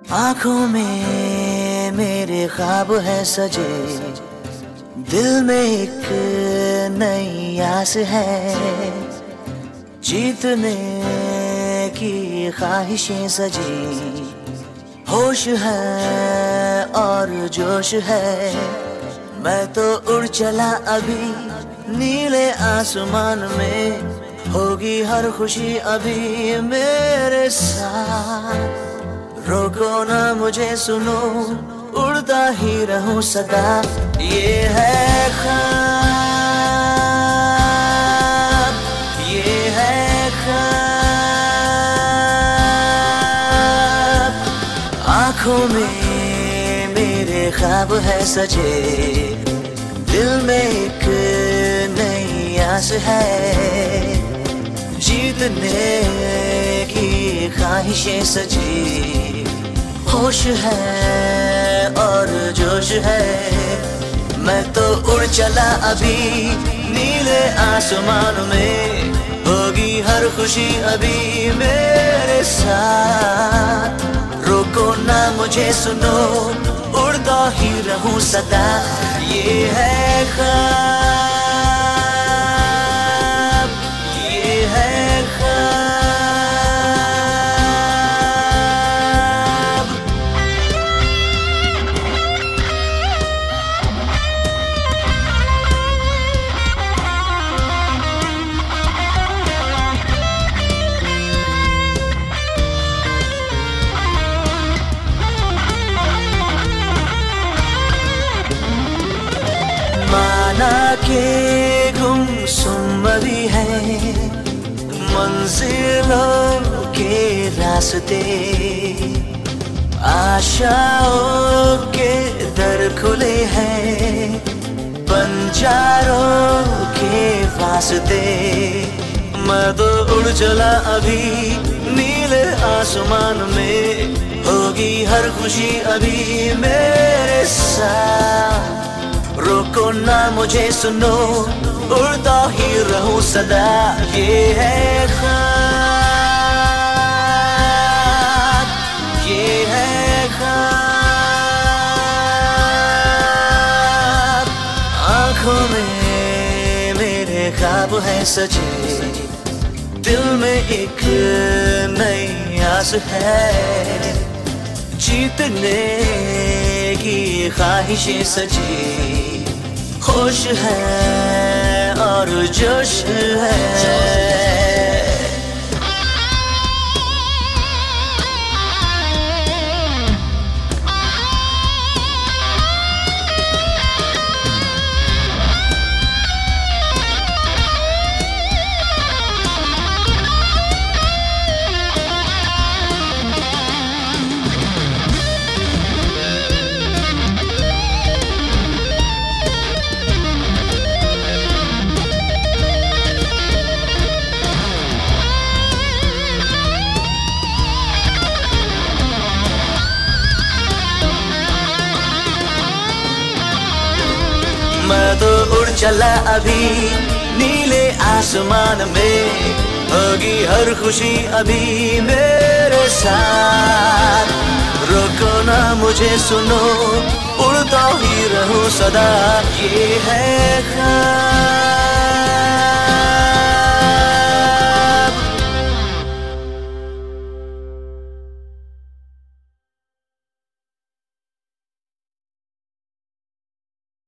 आंखों में मेरे ख्वाब है सजे, दिल में एक नई आस है, जीतने की ख्वाहिशें सजी, होश है और जोश है। मैं तो उड़ चला अभी नीले आसमान में, होगी हर खुशी अभी मेरे साथ। रोको ना मुझे, सुनो उड़ता ही रहूं सदा। ये है ख्वाब, ये है ख्वाब। आंखों में मेरे ख्वाब है सजे, दिल में एक नई आस है, जीतने की ख्वाहिशें सजी, होश है और जोश है। मैं तो उड़ चला अभी नीले आसमान में, होगी हर खुशी अभी मेरे साथ। रोको ना मुझे, सुनो उड़ता ही रहूं सदा। ये है ख्वाब, ये है के गुमसुम भी है मंजिलों के रास्ते, आशाओं के दर खुले हैं बंजारों के वास्ते। मैं तो उड़ चला अभी नीले आसमान में, होगी हर खुशी अभी मेरे साथ। रोको ना मुझे, सुनो उड़ता ही रहूं सदा। ये है ख्वाब, ये है ख्वाब। आंखों में मेरे ख्वाब है सजे, दिल में एक नई आस है, जीतने की ख्वाहिशें सजी, होश है और जोश है। मैं तो उड़ चला अभी नीले आसमान में, होगी हर खुशी अभी मेरे साथ। रोको ना मुझे, सुनो उड़ता ही रहूं सदा। ये है ख्वाब।